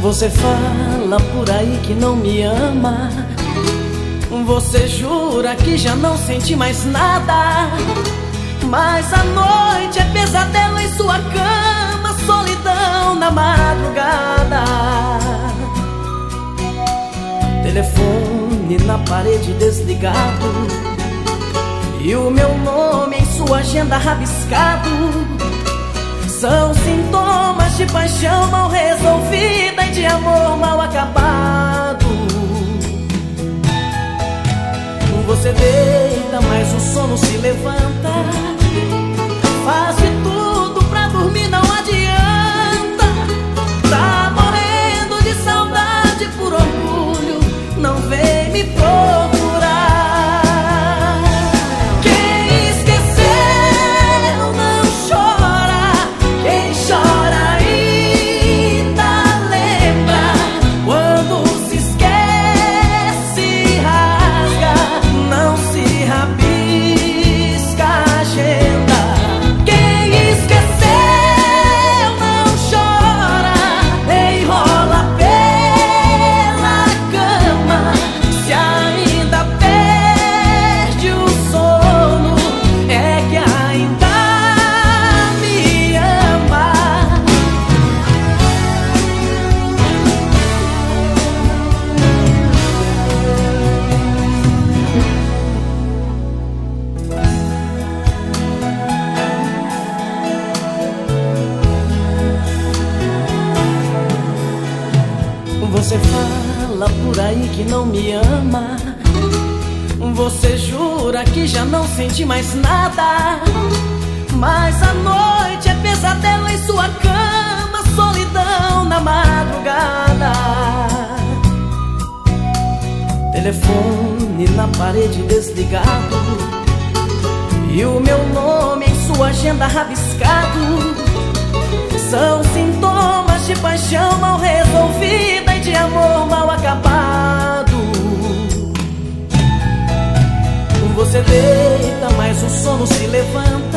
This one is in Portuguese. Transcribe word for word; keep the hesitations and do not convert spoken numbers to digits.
Você fala por aí que não me ama. Você jura que já não sente mais nada. Mas a noite é pesadelo em sua cama, solidão na madrugada. Telefone na parede desligado e o meu nome em sua agenda rabiscado. São sintomas de paixão mal resolvida e de amor mal acabado. Você deita, mas o sono se levanta. Faz de tudo pra dormir, não adianta. Tá morrendo de saudade, por orgulho não vem me procurar. Quem esqueceu não chora, quem chora ainda lembra. Quando se esquece, rasga, não se rabisca a agenda. Quem esqueceu não chora, enrola pela cama. Se ainda perde o sono, é que ainda me ama. Você fala por aí que não me ama. Você jura que já não sente mais nada. Mas a noite é pesadelo em sua cama, solidão na madrugada. Telefone na parede desligado e o meu nome em sua agenda rabiscado. São sintomas de paixão mal resolvida e de amor mal acabado. Você deita, mas o sono se levanta.